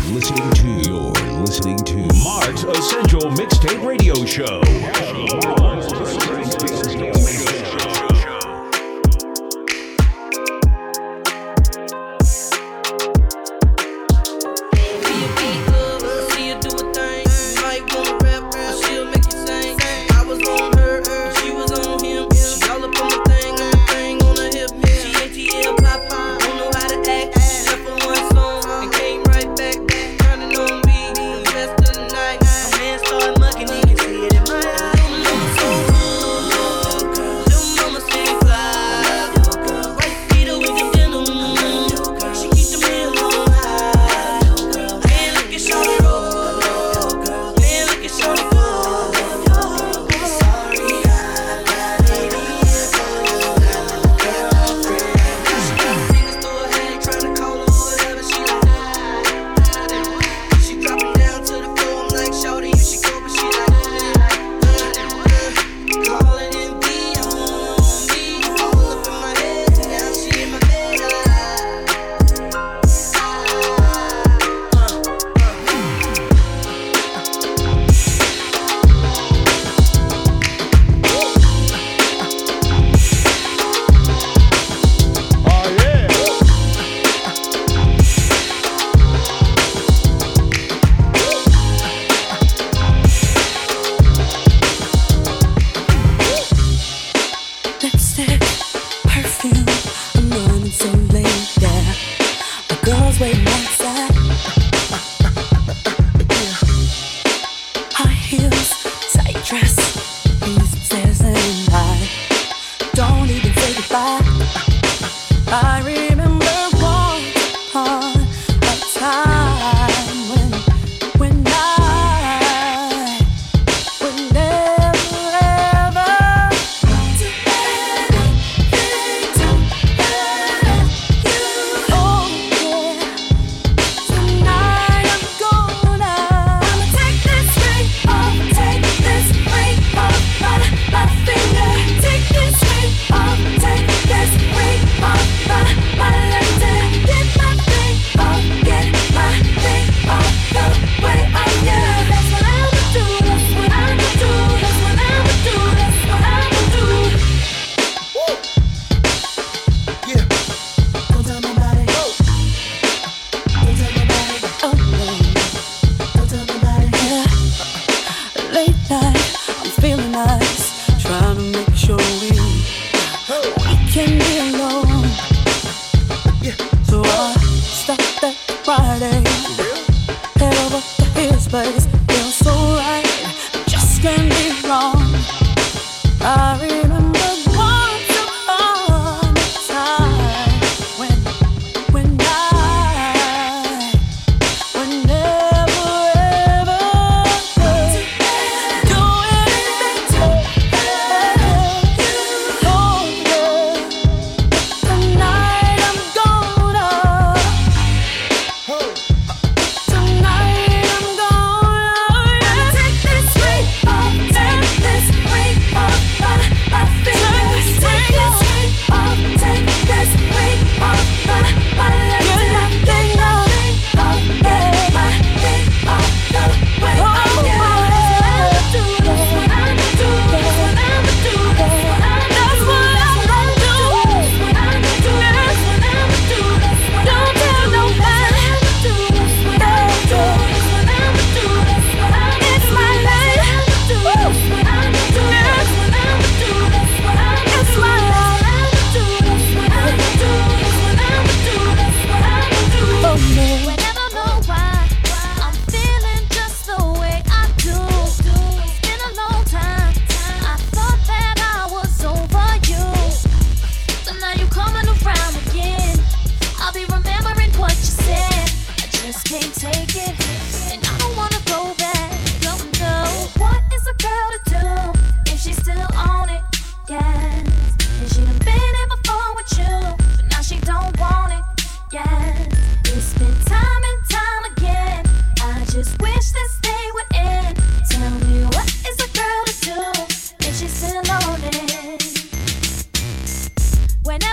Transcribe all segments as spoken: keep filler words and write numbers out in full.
listening to, you're listening to Mark's Essential Mixtape Radio Show.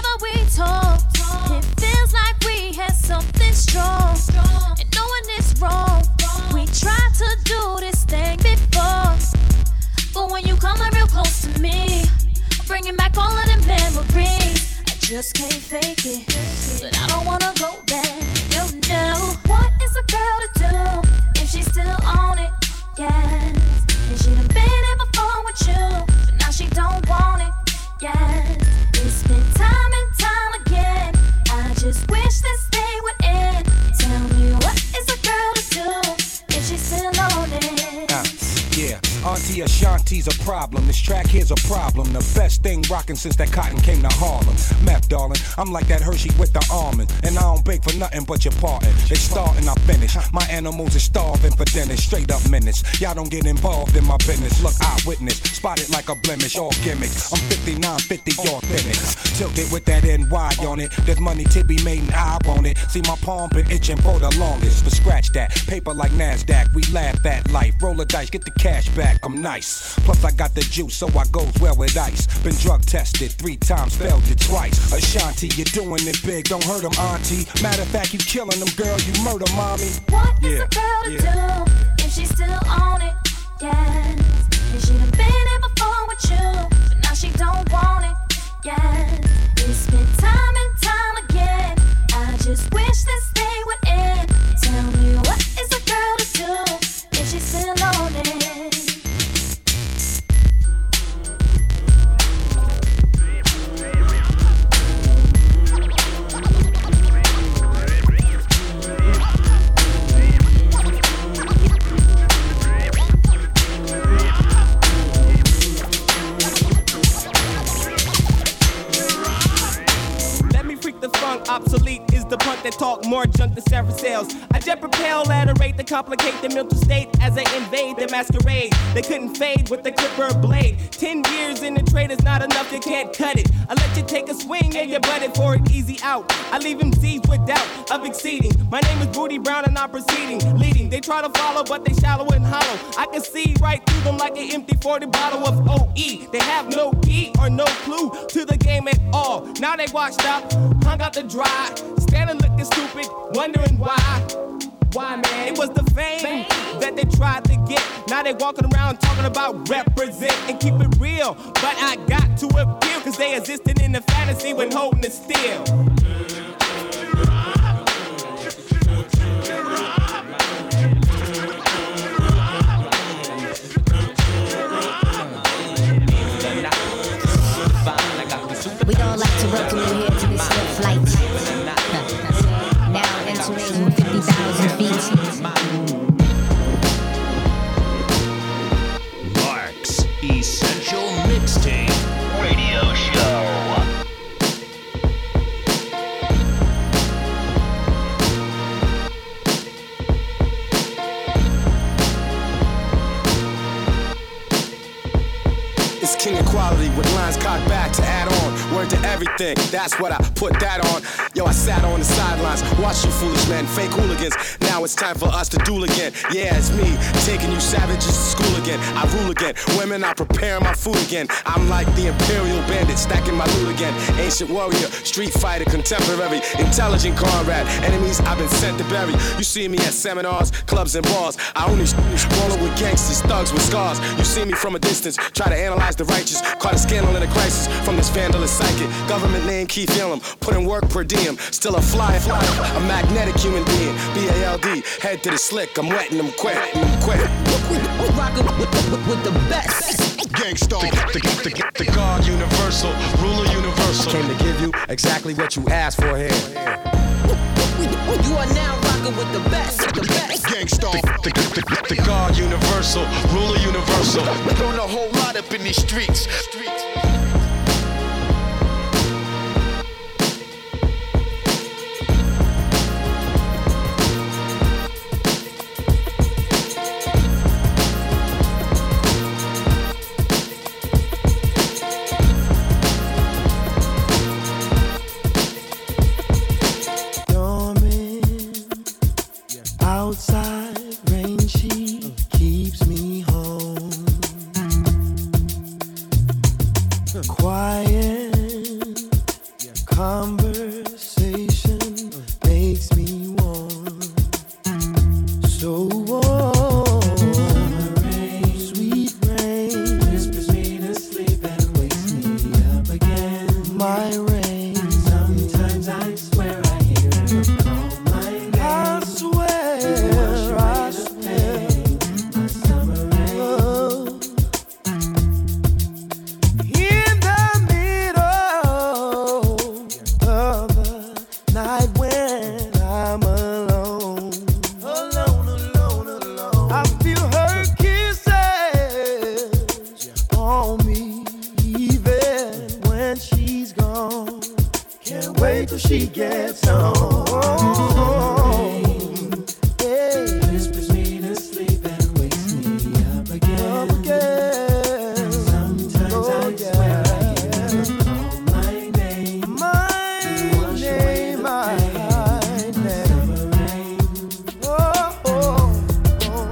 talk. It feels like we had something strong. And knowing it's wrong. bringing back all of them memories. I just can't fake it, but I don't wanna go back. You know what is a girl to do if she's still on it? Yes, and she done been here before with you, but now she don't want it. Yes, it's been time and time again. I just wish this day would end. Tell me what is a girl to do if she's still on it? Uh, yeah, Auntie Ashanti's a problem. This track here's a problem. The best thing rockin' since that cotton came to Harlem. Meth, darling, I'm like that Hershey with the almond, and I don't bake for nothing but your parting. They start and I finish. My animals are starving for dinner. Straight up minutes. Y'all don't get involved in my business. Look, eyewitness, spotted like a blemish. All gimmicks. I'm fifty-nine fifty, authentic. Tilted with that N Y on it. There's money to be made and I want it. See my palm been itching for the longest. But scratch that. Paper like NASDAQ. We laugh at life. Roll the dice, get the cash back. I'm nice. Plus I got the juice, so I goes well with ice. Been drug tested three times, failed it twice. Ashanti, you're doing it big. Don't hurt them, auntie. Matter of fact, you killing them, girl. You murder, mommy. What is yeah. a girl to yeah. do if she's still on it? Yes, and she done been here before with you, but now she don't want it. Yes, it's been time and time again. I just wish this day would end. Tell me what is a girl to do if she's still on it? Obsolete is the punk that talk more junk than Sarah sales. I jet propel at a rate that complicate the mental state as I invade the masquerade. They couldn't fade with the clipper blade. Ten years in the trade is not enough, you can't cut it. I let you take a swing and you butt it for an easy out. I leave M Cs with doubt of exceeding. My name is Booty Brown and I'm proceeding, leading. They try to follow but they shallow and hollow. I can see right through them like an empty forty bottle of O E. They have no key or no clue to the game at all. Now they washed up, hung out the dry, standing looking stupid, wondering why. Why, man? It was the fame, fame that they tried to get. Now they walking around talking about represent and keep it real. But I got to appeal, cause they existed in the fantasy when holding it still. We don't like to welcome you here to this here flight. Now entering fifty thousand feet. Mark's Essential Mixtape Radio Show. It's king of quality with lines cocked back to add on. Word to everything, that's what I put that on. Yo, I sat on the sidelines, watch you foolish men, fake hooligans. Now it's time for us to duel again. Yeah, it's me, taking you savages to school again. I rule again, women, I prepare my food again. I'm like the imperial bandit, stacking my loot again. Ancient warrior, street fighter, contemporary, intelligent comrade. Enemies I've been sent to bury. You see me at seminars, clubs and bars. I only rolling with gangsters, thugs with scars. You see me from a distance, try to analyze the righteous. Caught a scandal in a crisis from this vandalist psychic. Government name Keith Yellum, putting work per diem. Still a fly, fly, a magnetic human being. B A L D, head to the slick. I'm wetting them quick, I'm quick. Rockin' with, with, with the best. Gangstar, the, the, the, the God universal, ruler universal. Came to give you exactly what you asked for here. You are now rocking with the best, the best. Gangstar, the, the, the, the God universal, ruler universal. Doing a whole lot up in these streets. streets. Outside rain, she keeps me home. Quiet conversation makes me warm. So warm. Rain, sweet rain, whispers me to sleep and wakes me up. Can't wait till she gets home. Hey. Whispers me to sleep and wakes me up again. Up again. Sometimes oh, I yeah. swear I hear her call my name. My name, my name. Oh, oh, oh,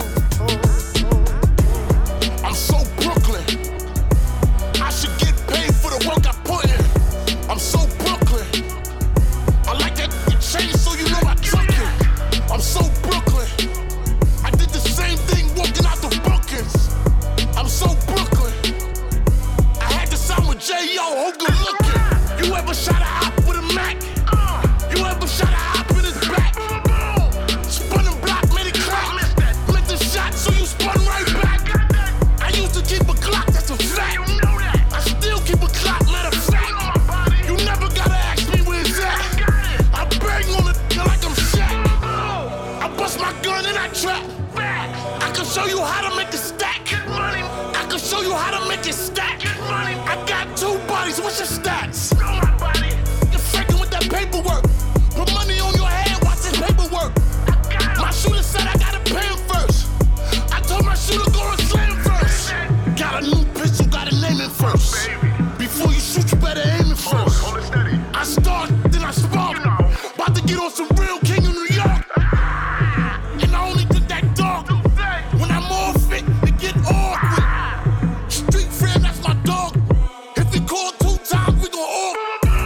oh. I'm so Brooklyn. I should get paid for the work I put in. I'm so Brooklyn. I like that chain so you know I took it. I'm so Brooklyn. I did the same thing walking out the Brookings. I'm so Brooklyn. I had to sign with J O, who good looking. You ever shot a op with a Mac? You ever shot a op in his back? Spun him block, made it crack. Meant the shot, so you spun right back. I used to keep a clock, that's a fact. I still keep a clock, matter of fact. You never gotta ask me where it's at. I bang on the like I'm Shaq. I bust my gun and I trap. I can show you how to make a stack. I can show you how to make it stack. I got two bodies, what's your stats? You're faking with that paperwork. Put money on your head, watch this paperwork. My shooter said I gotta pay him first. I told my shooter go and slam first. Got a new pistol, gotta name it first. Before you shoot, you better aim it first. I start, then I spark. About to get on some real King of New York. And I only did that dog when I'm all fit to get awkward. Street friend, that's my dog. If he call two times, we gon' all.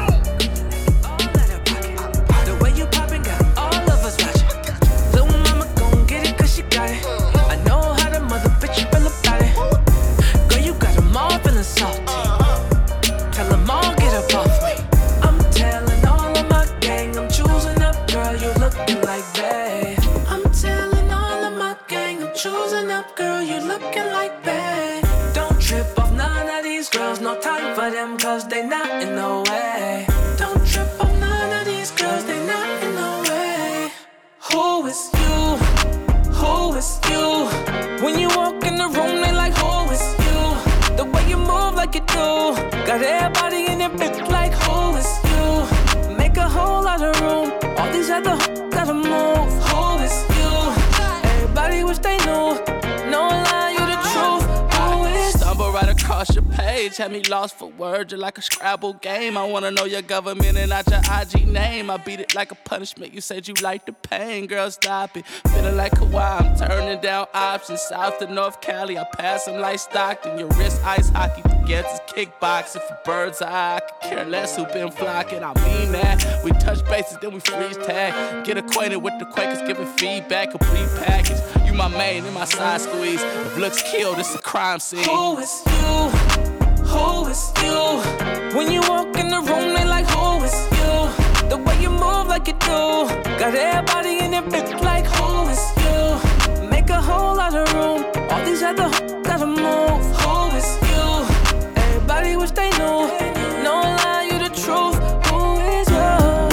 The way you poppin' got all of us watching. Little mama gon' get it cause she got it. I know how the mother bitch feel about it. Girl, you got them all feeling salty. Tell them all get up off me. I'm telling all of my gang I'm choosing up, girl, you looking like bae. I'm telling all of my gang I'm choosing up, girl, you looking like bae. Don't trip off none of these girls, no time for them cause they not in the way. Don't trip off none of these girls, they not in the way. Who is you? Who is you? When you walk in the room, they like, who is you? The way you move like you do, got everybody in their bitch like, who is you? Make a whole lot of room, all these other hoes gotta move. Who is you? Everybody wish they knew, no lie, you the truth. Who is you? Stumble right across your page, had me lost for words, you're like a Scrabble game. I wanna know your government and not your I G name. I beat it like a punishment, you said you like the pain. Girl, stop it, feeling like Kawhi, I'm turning down options. South to North Cali, I pass them like Stockton. Your wrist ice hockey, forgets it's kickboxing. For bird's eye, I could care less who been flocking. I mean that, we touch bases, then we freeze tag. Get acquainted with the Quakers, giving feedback, a pre-package. You my main and my side squeeze. If looks kill, this a crime scene. Who is you? Who is you? When you walk in the room, they like, who is you? The way you move like you do, got everybody in their bitch like, who is you? Make a whole lot of room, all these other hoes gotta move. Who is you? Everybody wish they knew, no lie, you the truth. Who is you?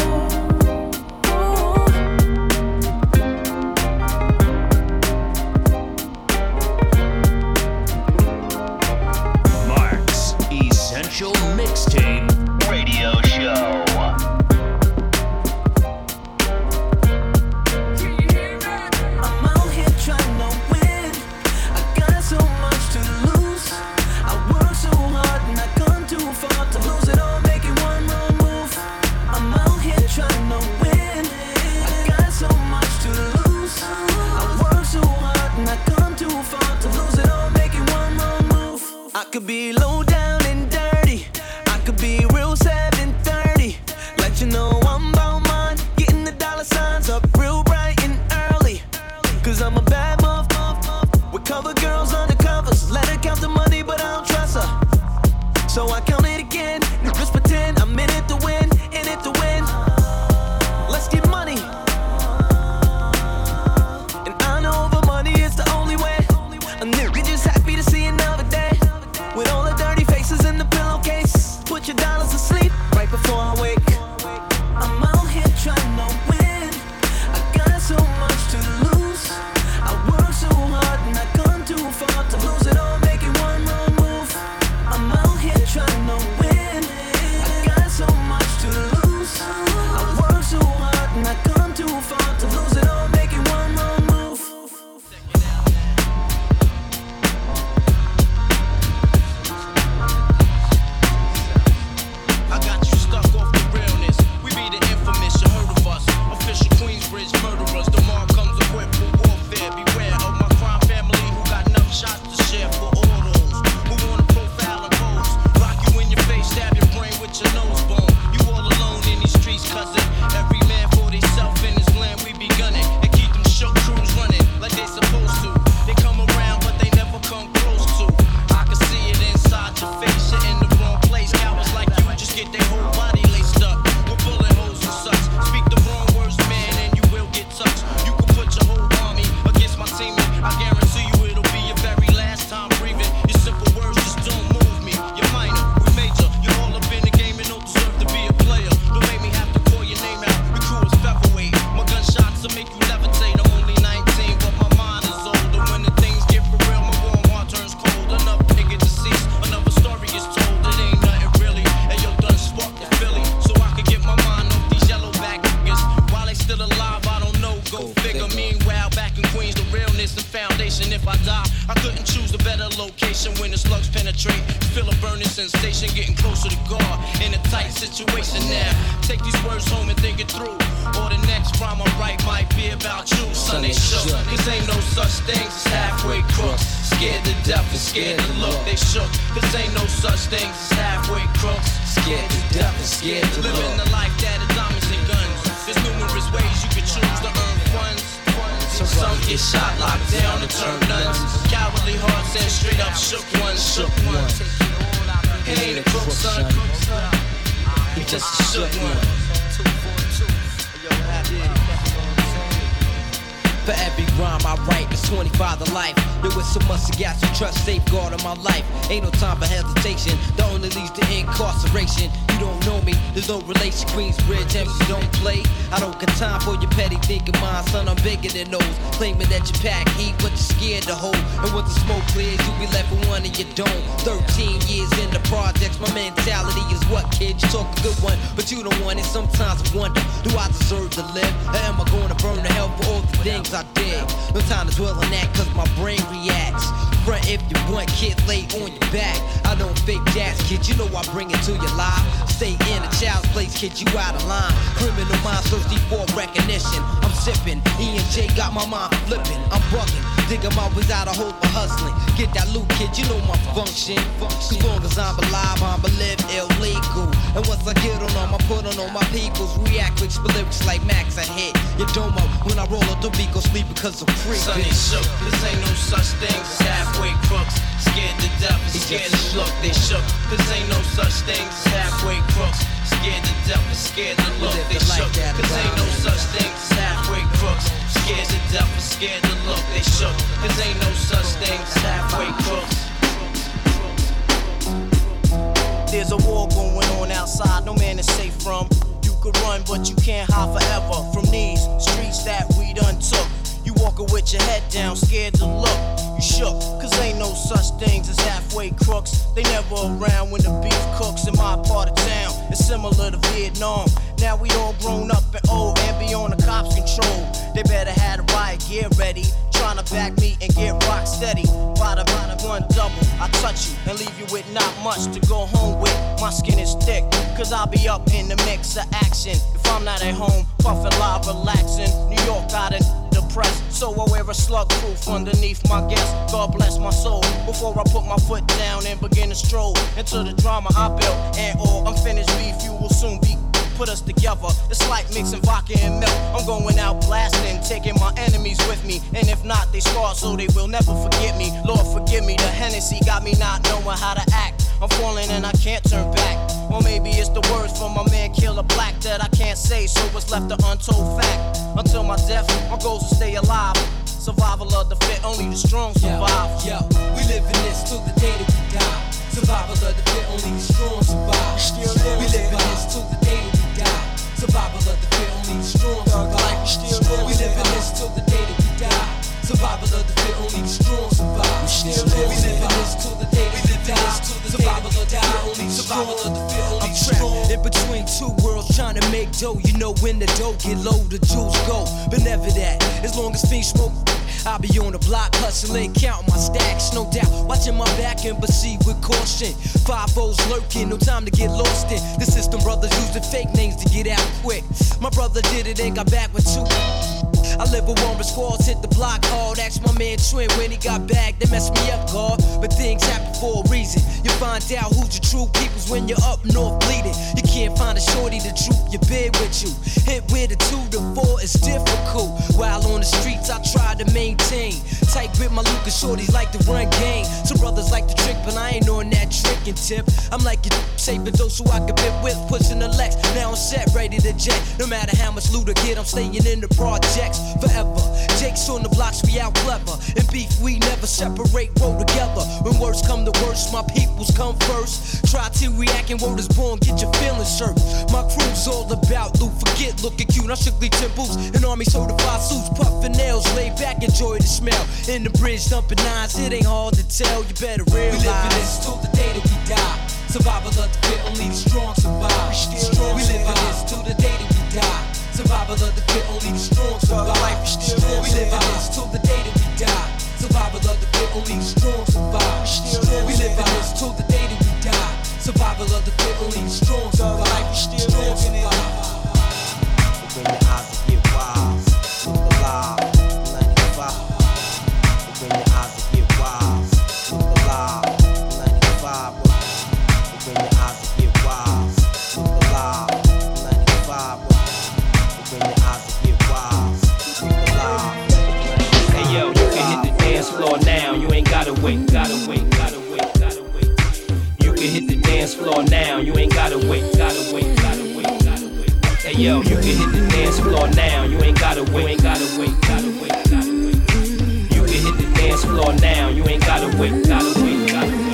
Essential Mixtape Radio Show. Can you hear me? the slugs penetrate. Feel a burning sensation, getting closer to God. In a tight situation now. Take these words home and think it through. Or the next rhyme I write might be about you. Son, they shook. Cause ain't no such things as halfway crooks. Scared to death and scared to look. They shook. Cause ain't no such things as halfway crooks. Scared to death and scared to look. Living the life that is diamonds and guns. There's numerous ways you can choose to earn funds. Some get shot, locked down, and turn nuns. Cowardly hearts and straight up shook ones. Shook ones. He ain't a crook, son. He just a shook one. For every rhyme I write, it's twenty-five to life. There was so much to gas and trust, safeguard in my life. Ain't no time for hesitation, that only leads to incarceration. You don't know me, there's no relation. Queensbridge, M C don't play. I don't got time for your petty thinking, mind, son, I'm bigger than those. Claiming that you pack heat, but you're scared to hold. And once the smoke clears, you be left with one and you don't. Thirteen years in the projects, my mentality is what, kid? You talk a good one, but you don't want it. Sometimes I wonder, do I deserve to live? Or am I going to burn to hell for all the things I did? No time to dwell on that, cause my brain reacts. Front if you want, kid, lay on your back. I don't fake jazz, kid, you know I bring it to your life. Stay in a child's place, kid, you out of line. Criminal minds thirsty for recognition. I'm sipping, E and J got my mind flipping. I'm bugging, digging my ways out of hope for hustling. Get that loot, kid, you know my function. As long as I'm alive, I'm a live illegal. And once I get on them, I put on all my peoples. React with lyrics like Max, I hit your domo. When I roll up the beat, go sleep because I'm free. Son, they shook, this ain't no such thing as halfway crooks. Scared to death and scared to look. They shook, this ain't no such thing as halfway crooks. Scared to death and scared to look. They shook, this ain't no such thing as halfway crooks. Scared to death and scared to look. They shook, this ain't no such thing as halfway crooks. There's a war going on outside, no man is safe from. You could run, but you can't hide forever from these streets that we done took. You walking with your head down, scared to look. You shook, cause ain't no such things as halfway crooks. They never around when the beef cooks in my part of town. It's similar to Vietnam. Now we all grown up and old and be on the cops' control. They better have the riot gear ready. Trying to back me and get rock steady. Bada bada one double, I touch you and leave you with not much to go home with. My skin is thick, cause I'll be up in the mix of action. If I'm not at home, puffin' live, relaxing. New York got it depressed, so I wear a slug proof underneath my guest. God bless my soul. Before I put my foot down and begin to stroll into the drama I built. And all unfinished beef, you will soon be. Put us together, it's like mixing vodka and milk. I'm going out blasting, taking my enemies with me. And if not, they scarred so they will never forget me. Lord forgive me, the Hennessy got me not knowing how to act. I'm falling and I can't turn back. Or maybe it's the words from my man Killer Black that I can't say, so it's left an untold fact. Until my death, my goals will stay alive. Survival of the fit, only the strong survive. Yo, yo, we live in this till the day that we die. Survival of the fit, only the strong survive. We live in this till the day that we die. Survival of the fit, only the strong survive. We live in this till the day that we die. Survival of the fit, only the strong survive. We live in this till the day that we die. Survival of the fit, only the survival of the fit, only the strong. In between two worlds, trying to make dough. You know when the dough get low, the jewels go. But never that. As long as fiends smoke, I'll be on the block hustling, counting my stacks, no doubt. Watching my back and proceed with caution. Five O's lurking, no time to get lost in. The system brothers using fake names to get out quick. My brother did it and got back with two. I live with one squads, hit the block hard. Ask my man Twin when he got back, they messed me up, God. But things happen for a reason. You find out who's your true peoples when you're up north bleeding. You can't find a shorty to troop your bed with you. Hit with a two to four is difficult. While on the streets, I try to maintain. Tight grip, my Lucas shorties like to run game. Some brothers like to trick, but I ain't on that trickin' tip. I'm like a safe and so I can bit with pushing the Lex. Now I'm set, ready to jet. No matter how much loot I get, I'm staying in the projects forever. Jake's on the blocks, we out clever. In beef, we never separate, roll together. When words come to worst, my peoples come first. Try to react and word is born, get your feelings hurt. My crew's all about loot, forget looking cute. I strictly temples, an army certified suits, puffin' nails, lay back, enjoy the smell. In the bridge, dumping nines, it ain't hard to tell, you better realize. We live in this till the day that we die. Survival of the fit, only the strong survive. We live in this till the day that we die. Survival of the fit, only the strong survive. We live in this till the day that we die. Survival of the fit, only the strong survive. We live wait, gotta wait, gotta wait, gotta wait. You can hit the dance floor now, you ain't gotta wait, gotta wait, gotta wait, gotta wait. Hey yo, you can hit the dance floor now, you ain't gotta wait, ain't gotta wait, gotta wait, gotta wait. You can hit the dance floor now, you ain't gotta wait, gotta wait, gotta wait.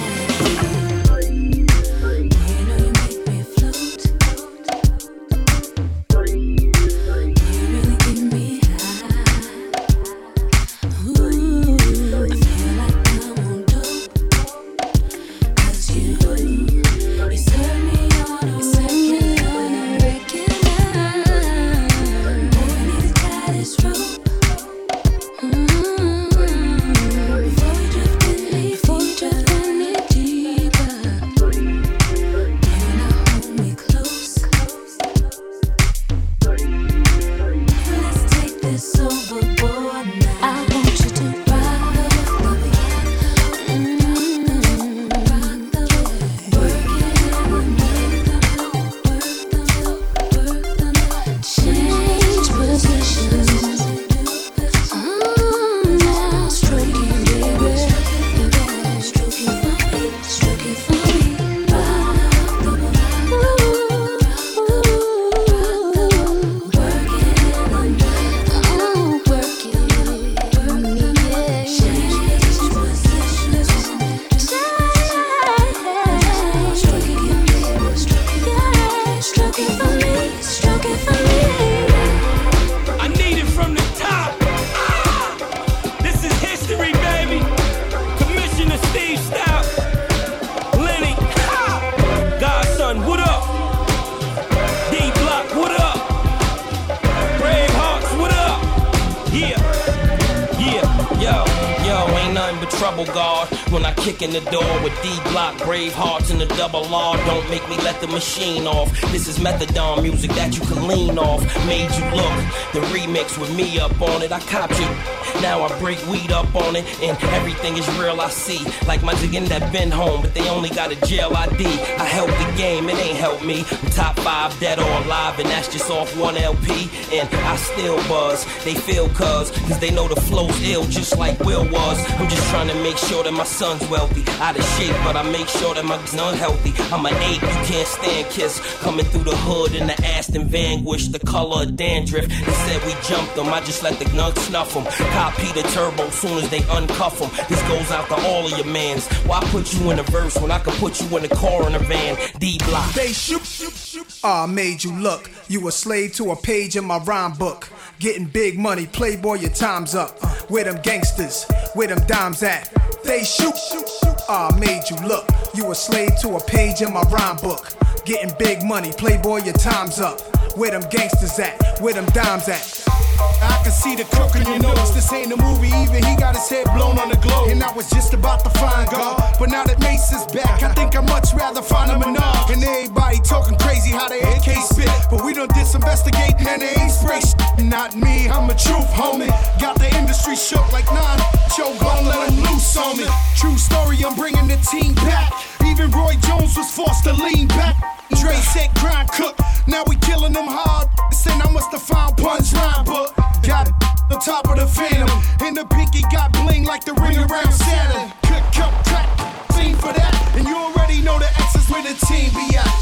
When I kick in the door with D-Block, brave hearts and the double R. Don't make me let the machine off. This is methadone music that you can lean off. Made you look, the remix with me up on it. I copped you, now I break weed up on it. And everything is real I see. Like my diggin' that been home, but they only got a jail I D. I helped the game, it ain't helped me. I'm top five dead or alive, and that's just off one L P. And I still buzz, they feel cuz, cause they know the flow's ill just like Will was. I'm just trying to make sure that my son's wealthy. Out of shape, but I make sure that my son's healthy. I'm an ape, you can't stand kiss. Coming through the hood in the Aston Vanquish, the color of dandruff. They said we jumped them, I just let the gun snuff them. Copy the turbo soon as they uncuff them. This goes out to all of your mans. Why put you in a verse when I could put you in a car in a van? D-Block. They shoot, shoot, shoot. Ah, made you look. You a slave to a page in my rhyme book. Getting big money, playboy, your time's up. Uh, where them gangsters, where them dimes at? They shoot, shoot, shoot. Ah, made you look. You a slave to a page in my rhyme book. Getting big money, playboy, your time's up. Where them gangsters at? Where them dimes at? I can see the crook in your nose. This ain't a movie, even he got his head blown on the globe. And I was just about to find God, but now that Mace is back, I think I'd much rather find a Menard. And everybody talking crazy how they A K spit, but we done disinvestigating and they ain't spray shit. Not me, I'm a truth homie. Got the industry shook like nine. Joe gon' let him loose on me. True story, I'm bringing the team back. Even Roy Jones was forced to lean back. Dre said grind cook, now we killing them hard. And I must have found punchline, but got it on top of the Phantom. And the pinky got bling like the ring around Saturn. Cook, cook, crack, scene for that. And you already know the X is where the team be at.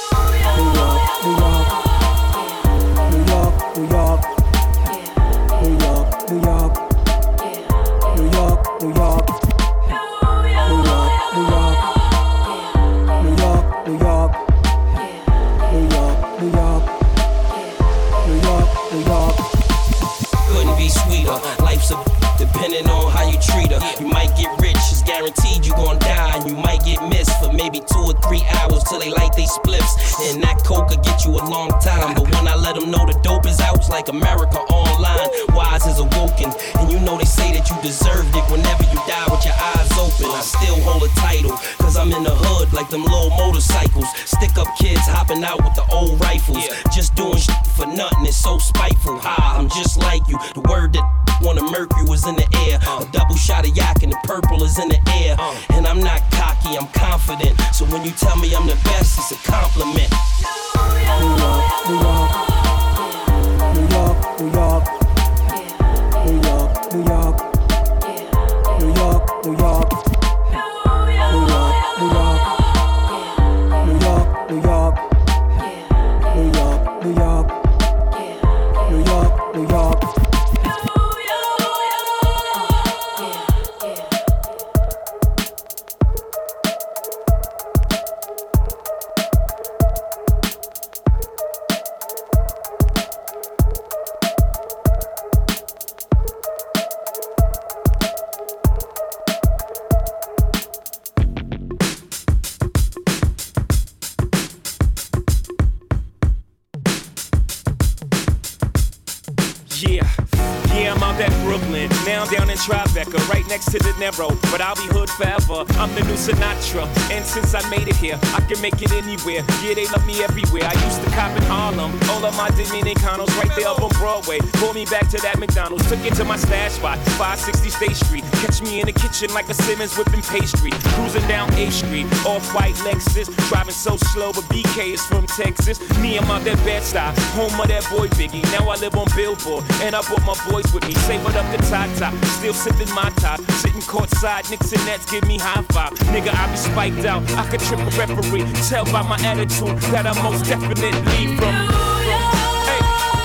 New York, New York, New York, New York, New York, New York, New York, New York, New York, New York, New York, New York, New York, New York. New York, New York. Couldn't be sweeter. Life's a depending on how you treat her. You might get rich, it's guaranteed you gon' die. And you might get missed for maybe two or three hours till they light they spliffs. And that coke could get you a long time. But when I let them know the dope is out, it's like America online. Wise is awoken. And you know they say that you deserved it whenever you die with your eyes open. I still hold a title, cause I'm in the hood like them little motorcycles. Stick up kids hopping out with the old rifles. Just doing shit for nothing, it's so spiteful. Ha, I'm just like you. The word that wanna mercury was in the air. A double shot of yak and the purple is in the air. And I'm not cocky, I'm confident. So when you tell me I'm the best, it's a compliment. New York, New York, New York, New York, New York, New York, New York, New York. Yeah, yeah, I'm out at Brooklyn. Now I'm down in Tribeca, right next to De Niro. But I'll be hood forever. I'm the new Sinatra. And since I made it here, I can make it anywhere. Yeah, they love me everywhere. I used to cop in Harlem. All of my Dominicanos right there up on Broadway. Pulled me back to that McDonald's. Took it to my stash spot, five sixty State Street. Catch me in the kitchen like a Simmons whipping pastry. Cruising down A Street, off-white Lexus. Driving so slow, but B K is from Texas. Me, I'm out that Bed-Stuy, home of that boy Biggie. Now I live on Billboard, and I brought my boys with me. Savored up the Tata, still sipping my top. Sitting courtside, Knicks and Nets give me high five. Nigga, I be spiked out, I could trip a referee. Tell by my attitude that I most definitely from. Hey.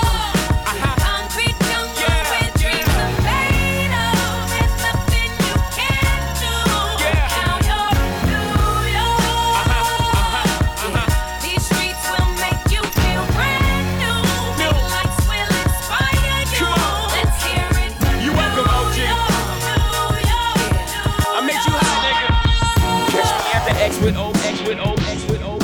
With O, X with O, X with O,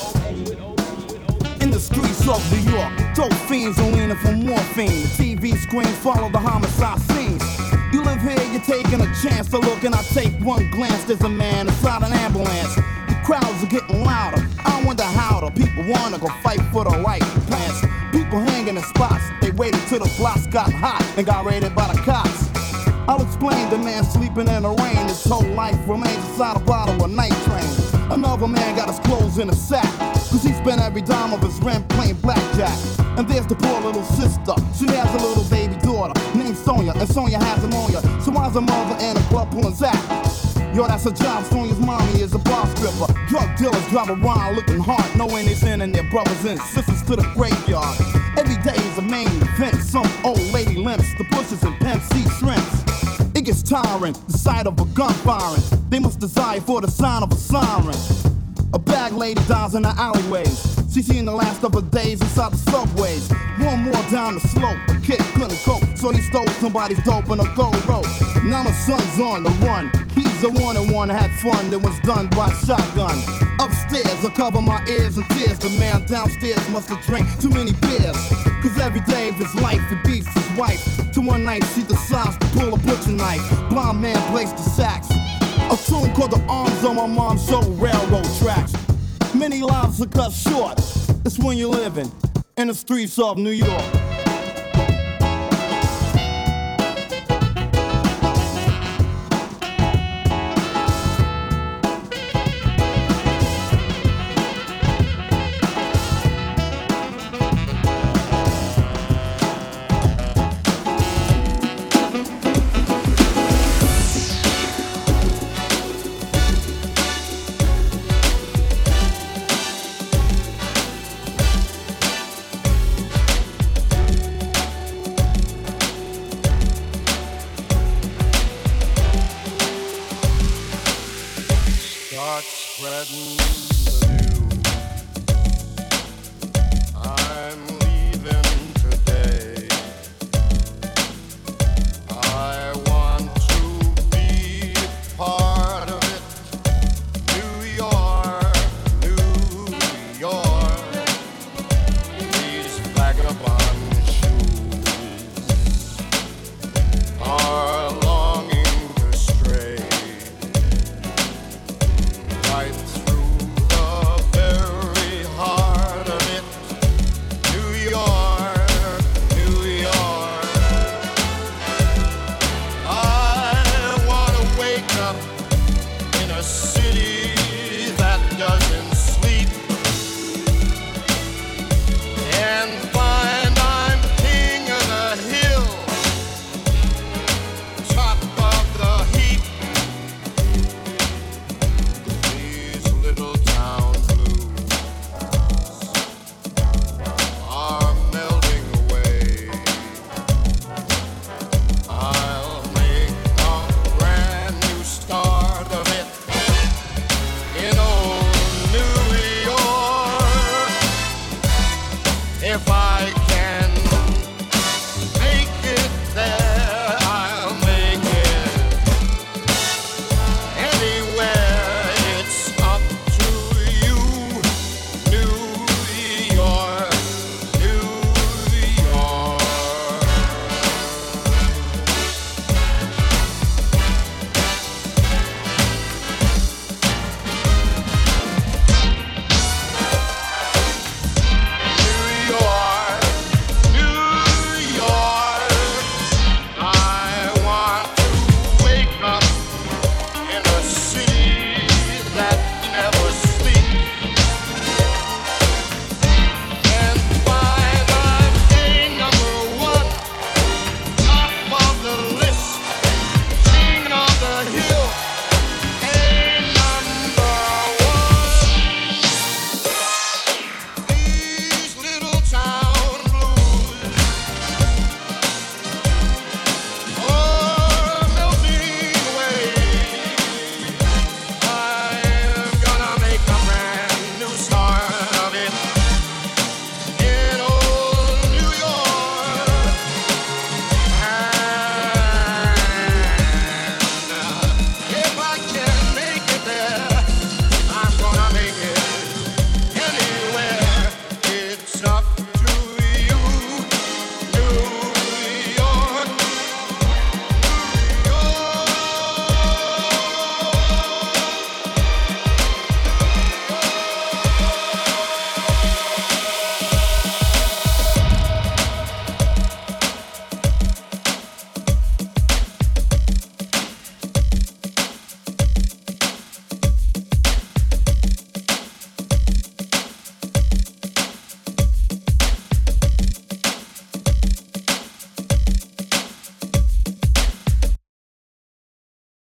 X with O. In the streets of New York, dope fiends are leaning for morphine. The T V screens follow the homicide scenes. You live here, you're taking a chance to look, and I take one glance. There's a man inside an ambulance. The crowds are getting louder. I wonder how the people wanna go fight for the right plans. People hanging in spots. They waited till the blocks got hot and got raided by the cops. I'll explain the man sleeping in the rain. His whole life remains inside a bottle of night train. Another man got his clothes in a sack, cause he spent every dime of his rent playing blackjack. And there's the poor little sister. She has a little baby daughter named Sonia, and Sonia has pneumonia. So why's her mother in a club pulling Zach? Yo, that's her job. Sonia's mommy is a bar stripper. Drug dealers drive around looking hard, knowing they sending their brothers and sisters to the graveyard. Every day is a main event. Some old lady limps the bushes and Pimp C shrimps. It gets tiring, the sight of a gun firing. They must desire for the sound of a siren. A bag lady dies in the alleyways. She's seen the last of her days inside the subways. One more down the slope, a kid couldn't cope, so he stole somebody's dope in a gold rope. Now my son's on the run. He's the one and one had fun that was done by shotgun. Upstairs, I cover my ears and tears. The man downstairs must have drank too many beers. Cause every day of his life he beats his wife. To one night she decides to pull a butcher knife. Blind man breaks the sax. A tune called The Arms on my mom's show railroad tracks. Many lives are cut short. It's when you're living in the streets of New York.